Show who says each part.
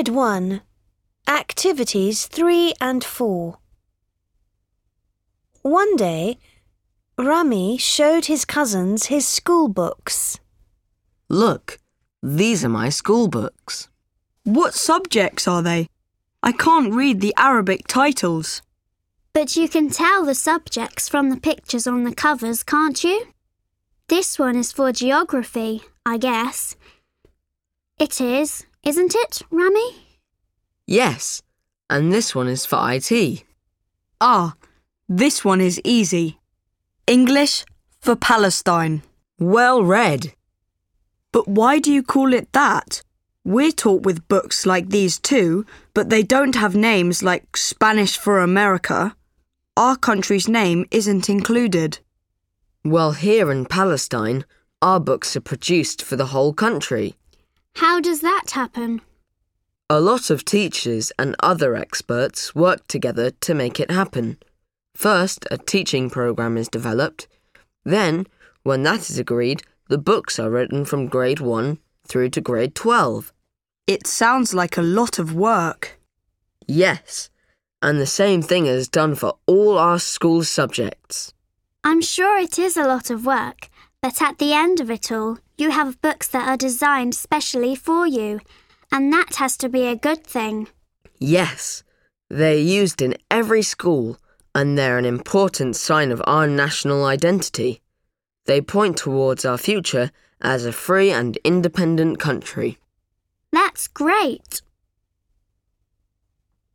Speaker 1: Period 1. Activities 3 and 4. One day, Rami showed his cousins his school books.
Speaker 2: Look, these are my school books.
Speaker 3: What subjects are they? I can't read the Arabic titles.
Speaker 4: But you can tell the subjects from the pictures on the covers, can't you? This one is for geography, I guess. It is, isn't it, Rami?
Speaker 2: Yes, and this one is for IT.
Speaker 3: Ah, this one is easy. English for Palestine.
Speaker 2: Well read.
Speaker 3: But why do you call it that? We're taught with books like these too, but they don't have names like Spanish for America. Our country's name isn't included.
Speaker 2: Well, here in Palestine, our books are produced for the whole country.
Speaker 4: How does that happen?
Speaker 2: A lot of teachers and other experts work together to make it happen. First, a teaching program is developed. Then, when that is agreed, the books are written from grade 1 through to grade 12.
Speaker 3: It sounds like a lot of work.
Speaker 2: Yes, and the same thing is done for all our school subjects.
Speaker 4: I'm sure it is a lot of work, but at the end of it all, you have books that are designed specially for you, and that has to be a good thing.
Speaker 2: Yes, they're used in every school, and they're an important sign of our national identity. They point towards our future as a free and independent country.
Speaker 4: That's great.